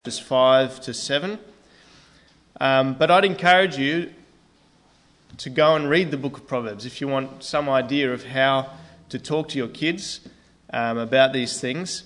Chapters 5 to 7. But I'd encourage you to go and read the book of Proverbs if you want some idea of how to talk to your kids about these things.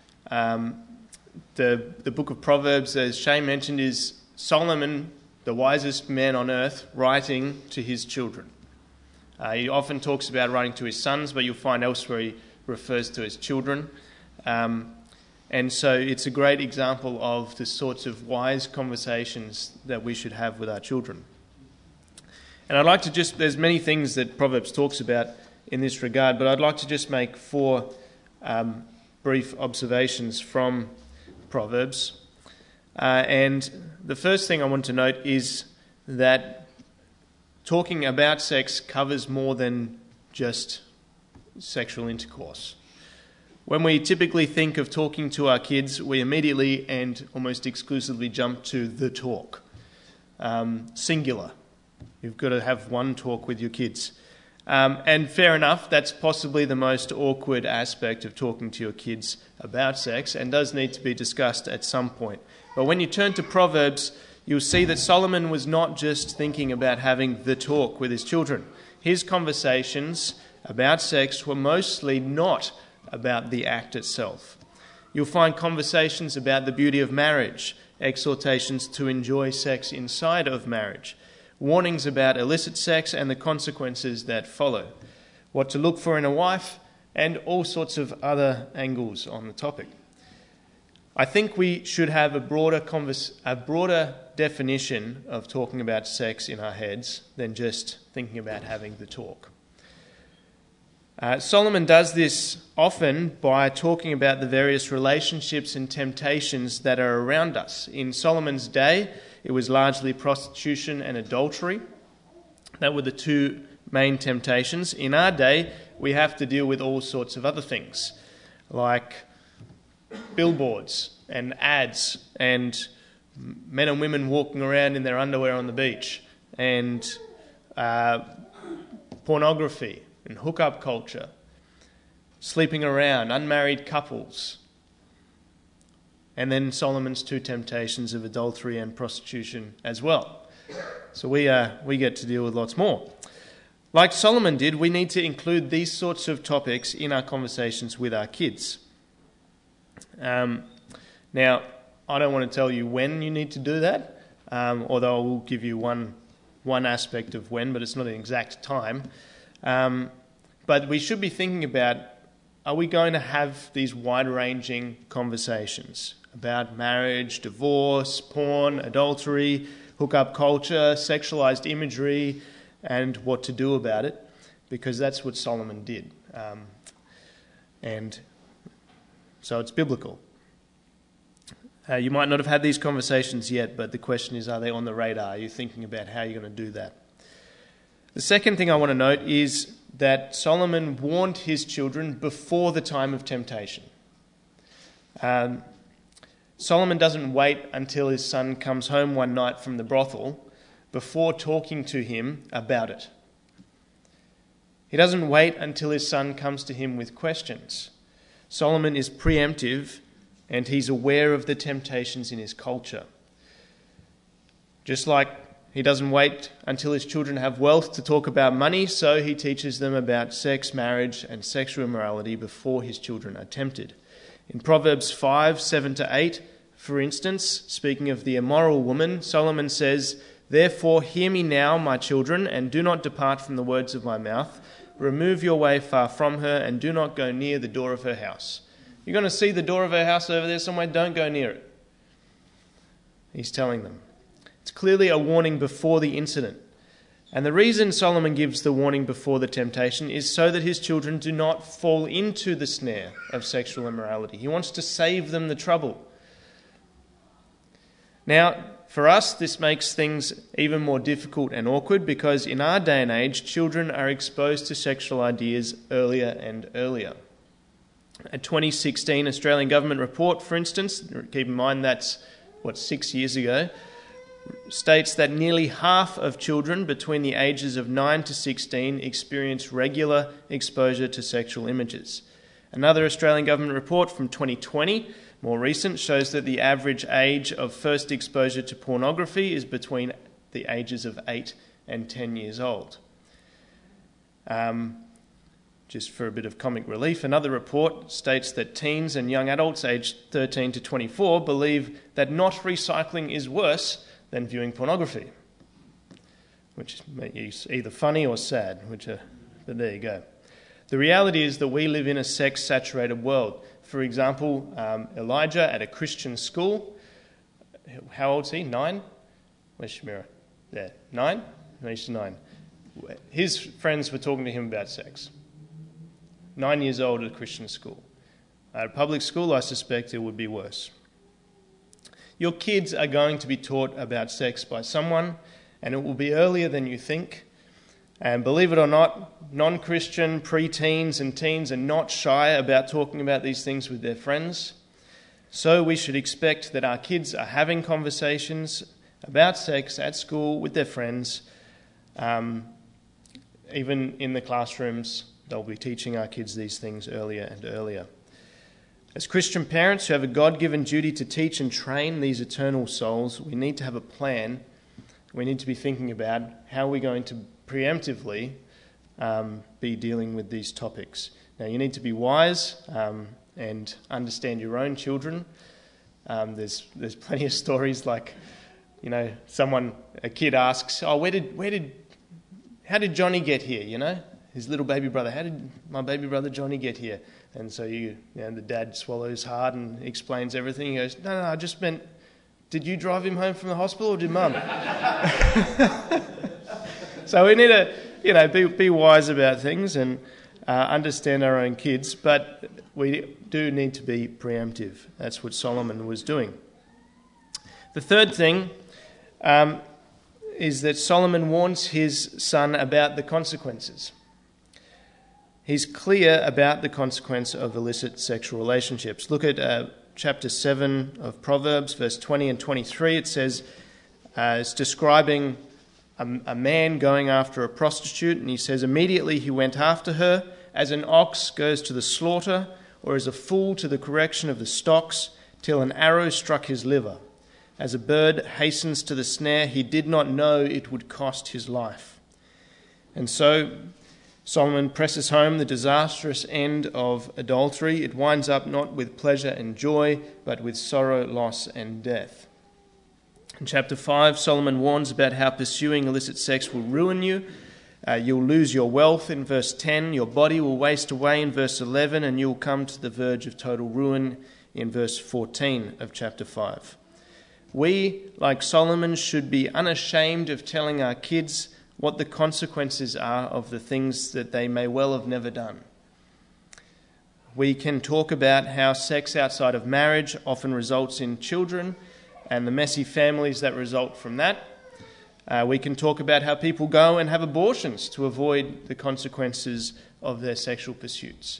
The book of Proverbs, as Shane mentioned, is Solomon, the wisest man on earth, writing to his children. He often talks about writing to his sons, but you'll find elsewhere he refers to his children. And so it's a great example of the sorts of wise conversations that we should have with our children. And I'd like to there's many things that Proverbs talks about in this regard, but I'd like to just make four brief observations from Proverbs. And the first thing I want to note is that talking about sex covers more than just sexual intercourse. When we typically think of talking to our kids, we immediately and almost exclusively jump to the talk. Singular. You've got to have one talk with your kids. And fair enough, that's possibly the most awkward aspect of talking to your kids about sex and does need to be discussed at some point. But when you turn to Proverbs, you'll see that Solomon was not just thinking about having the talk with his children. His conversations about sex were mostly not about the act itself. You'll find conversations about the beauty of marriage, exhortations to enjoy sex inside of marriage, warnings about illicit sex and the consequences that follow, what to look for in a wife, and all sorts of other angles on the topic. I think we should have a broader definition of talking about sex in our heads than just thinking about having the talk. Solomon does this often by talking about the various relationships and temptations that are around us. In Solomon's day, it was largely prostitution and adultery. That were the two main temptations. In our day, we have to deal with all sorts of other things, like billboards and ads and men and women walking around in their underwear on the beach, and pornography and hookup culture, sleeping around, unmarried couples, and then Solomon's two temptations of adultery and prostitution as well. So we get to deal with lots more. Like Solomon did, we need to include these sorts of topics in our conversations with our kids. Now, I don't want to tell you when you need to do that, although I will give you one aspect of when, but it's not an exact time. But we should be thinking about, are we going to have these wide-ranging conversations about marriage, divorce, porn, adultery, hookup culture, sexualized imagery, and what to do about it? Because that's what Solomon did. And so it's biblical. You might not have had these conversations yet, but the question is, are they on the radar? Are you thinking about how you're going to do that? The second thing I want to note is that Solomon warned his children before the time of temptation. Solomon doesn't wait until his son comes home one night from the brothel before talking to him about it. He doesn't wait until his son comes to him with questions. Solomon is preemptive, and he's aware of the temptations in his culture. Just like he doesn't wait until his children have wealth to talk about money, so he teaches them about sex, marriage, and sexual immorality before his children are tempted. In Proverbs 5, 7-8, for instance, speaking of the immoral woman, Solomon says, "Therefore hear me now, my children, and do not depart from the words of my mouth. Remove your way far from her, and do not go near the door of her house." You're going to see the door of her house over there somewhere, don't go near it. He's telling them. It's clearly a warning before the incident. And the reason Solomon gives the warning before the temptation is so that his children do not fall into the snare of sexual immorality. He wants to save them the trouble. Now, for us, this makes things even more difficult and awkward because in our day and age, children are exposed to sexual ideas earlier and earlier. A 2016 Australian government report, for instance, keep in mind that's, 6 years ago, states that nearly half of children between the ages of 9 to 16 experience regular exposure to sexual images. Another Australian government report from 2020 more recent, shows that the average age of first exposure to pornography is between the ages of 8 and 10 years old. Just for a bit of comic relief, another report states that teens and young adults aged 13 to 24 believe that not recycling is worse than viewing pornography, which is either funny or sad, but there you go. The reality is that we live in a sex-saturated world. For example, Elijah at a Christian school, how old is he? 9? Where's Shamira? There, 9? No, he's 9. His friends were talking to him about sex. 9 years old at a Christian school. At a public school, I suspect it would be worse. Your kids are going to be taught about sex by someone, and it will be earlier than you think. And believe it or not, non-Christian pre-teens and teens are not shy about talking about these things with their friends. So we should expect that our kids are having conversations about sex at school with their friends. Even in the classrooms, they'll be teaching our kids these things earlier and earlier. As Christian parents who have a God-given duty to teach and train these eternal souls, we need to have a plan. We need to be thinking about how we're going to preemptively be dealing with these topics. Now, you need to be wise and understand your own children. There's plenty of stories like, a kid asks, "Oh, how did Johnny get here?" His little baby brother. "How did my baby brother Johnny get here?" And so the dad swallows hard and explains everything. He goes, "No, I just meant, did you drive him home from the hospital or did Mum?" So we need to, be wise about things and understand our own kids, but we do need to be preemptive. That's what Solomon was doing. The third thing is that Solomon warns his son about the consequences. He's clear about the consequence of illicit sexual relationships. Look at chapter 7 of Proverbs, verse 20 and 23. It says, it's describing a man going after a prostitute, and he says, "Immediately he went after her, as an ox goes to the slaughter, or as a fool to the correction of the stocks, till an arrow struck his liver. As a bird hastens to the snare, he did not know it would cost his life." And so Solomon presses home the disastrous end of adultery. It winds up not with pleasure and joy, but with sorrow, loss, and death. In chapter 5, Solomon warns about how pursuing illicit sex will ruin you. You'll lose your wealth in verse 10, your body will waste away in verse 11, and you'll come to the verge of total ruin in verse 14 of chapter 5. We, like Solomon, should be unashamed of telling our kids what the consequences are of the things that they may well have never done. We can talk about how sex outside of marriage often results in children and the messy families that result from that. We can talk about how people go and have abortions to avoid the consequences of their sexual pursuits.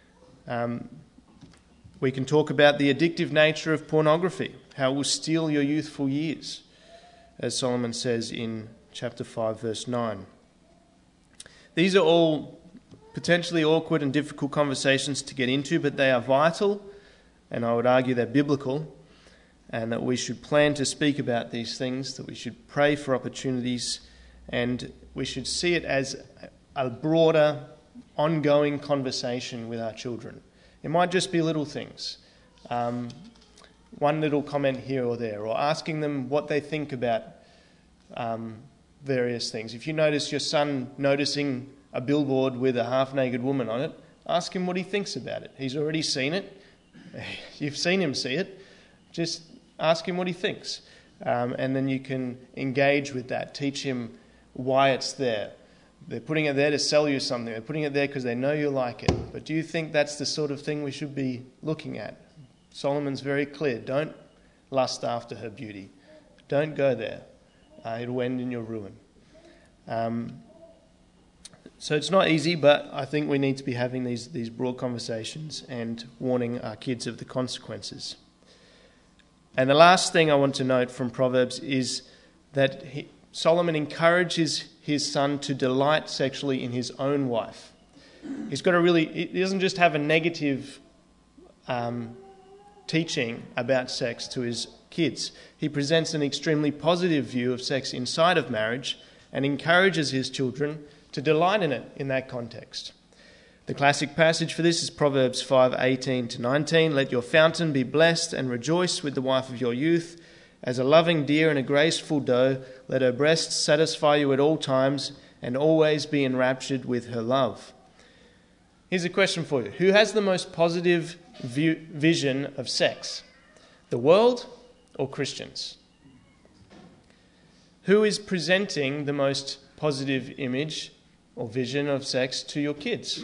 We can talk about the addictive nature of pornography, how it will steal your youthful years, as Solomon says in chapter 5, verse 9. These are all potentially awkward and difficult conversations to get into, but they are vital, and I would argue they're biblical, and that we should plan to speak about these things, that we should pray for opportunities, and we should see it as a broader, ongoing conversation with our children. It might just be little things, one little comment here or there, or asking them what they think about various things. If you notice your son noticing a billboard with a half-naked woman on it, ask him what he thinks about it. He's already seen it. You've seen him see it. Just ask him what he thinks. And then you can engage with that. Teach him why it's there. They're putting it there to sell you something. They're putting it there because they know you like it. But do you think that's the sort of thing we should be looking at? Solomon's very clear. Don't lust after her beauty. Don't go there. It'll end in your ruin. So it's not easy, but I think we need to be having these broad conversations and warning our kids of the consequences. And the last thing I want to note from Proverbs is that Solomon encourages his son to delight sexually in his own wife. He doesn't just have a negative teaching about sex to his kids. He presents an extremely positive view of sex inside of marriage and encourages his children to delight in it in that context. The classic passage for this is Proverbs 5:18-19. Let your fountain be blessed and rejoice with the wife of your youth. As a loving deer and a graceful doe, let her breasts satisfy you at all times and always be enraptured with her love. Here's a question for you. Who has the most positive vision of sex? The world or Christians? Who is presenting the most positive image or vision of sex to your kids?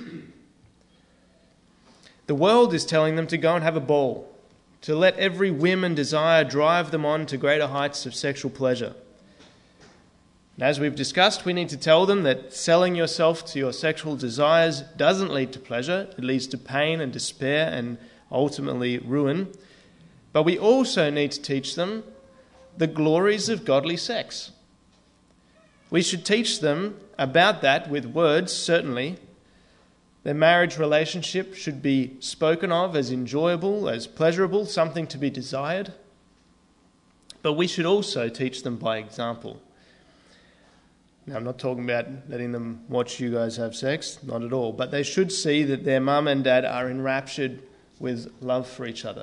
The world is telling them to go and have a ball, to let every whim and desire drive them on to greater heights of sexual pleasure. And as we've discussed, we need to tell them that selling yourself to your sexual desires doesn't lead to pleasure. It leads to pain and despair and ultimately ruin. But we also need to teach them the glories of godly sex. We should teach them about that with words, certainly. Their marriage relationship should be spoken of as enjoyable, as pleasurable, something to be desired. But we should also teach them by example. Now, I'm not talking about letting them watch you guys have sex, not at all. But they should see that their mum and dad are enraptured with love for each other.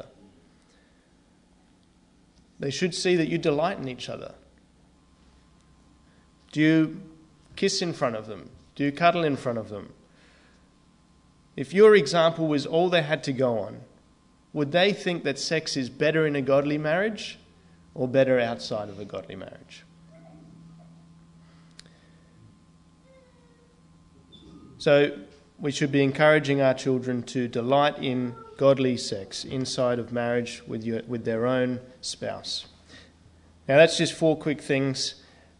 They should see that you delight in each other. Do you kiss in front of them? Do you cuddle in front of them? If your example was all they had to go on, would they think that sex is better in a godly marriage or better outside of a godly marriage? So we should be encouraging our children to delight in godly sex inside of marriage with their own spouse. Now that's just 4 quick things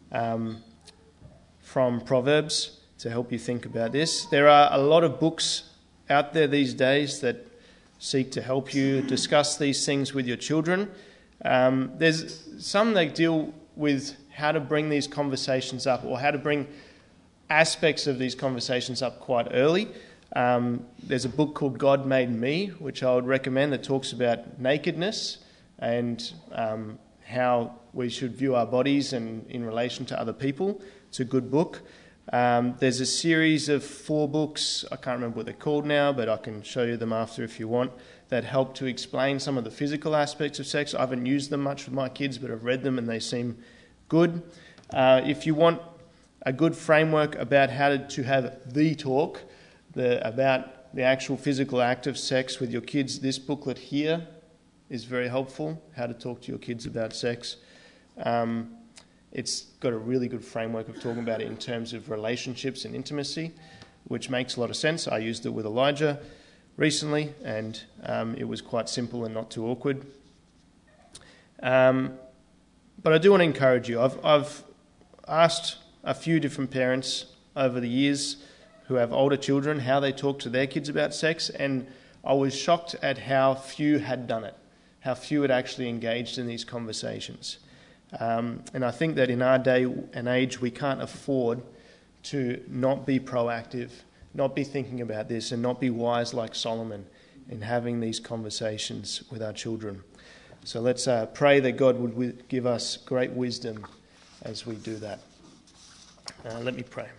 from Proverbs to help you think about this. There are a lot of books out there these days that seek to help you discuss these things with your children. There's some that deal with how to bring these conversations up or how to bring aspects of these conversations up quite early. There's a book called God Made Me, which I would recommend, that talks about nakedness and how we should view our bodies and in relation to other people. It's a good book. There's a series of 4 books, I can't remember what they're called now, but I can show you them after if you want, that help to explain some of the physical aspects of sex. I haven't used them much with my kids, but I've read them and they seem good. If you want a good framework about how to have the talk, about the actual physical act of sex with your kids, this booklet here is very helpful, How to Talk to Your Kids About Sex. It's got a really good framework of talking about it in terms of relationships and intimacy, which makes a lot of sense. I used it with Elijah recently, and it was quite simple and not too awkward. But I do want to encourage you. I've asked a few different parents over the years who have older children how they talk to their kids about sex, and I was shocked at how few had done it, how few had actually engaged in these conversations. And I think that in our day and age, we can't afford to not be proactive, not be thinking about this, and not be wise like Solomon in having these conversations with our children. So let's pray that God would give us great wisdom as we do that. Let me pray.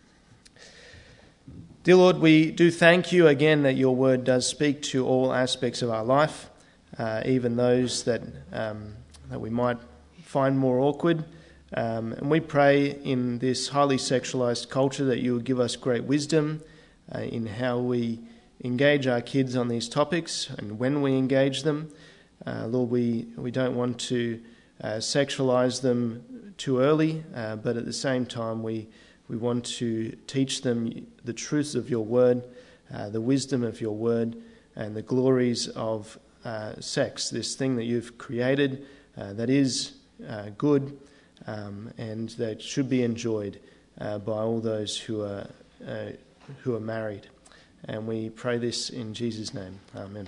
Dear Lord, we do thank you again that your word does speak to all aspects of our life, even those that we might find more awkward. And we pray in this highly sexualized culture that you will give us great wisdom in how we engage our kids on these topics and when we engage them. Lord, we don't want to sexualize them too early, but at the same time we want to teach them the truths of your word, the wisdom of your word, and the glories of sex, this thing that you've created that is good and that should be enjoyed by all those who are married. And we pray this in Jesus' name. Amen.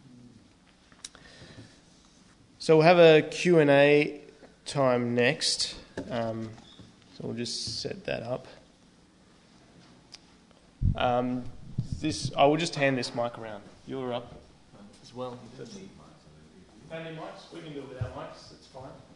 So we'll have a Q&A time next. So we'll just set that up. I will just hand this mic around. You're up as well. Don't need mics? We can do it without mics, that's fine.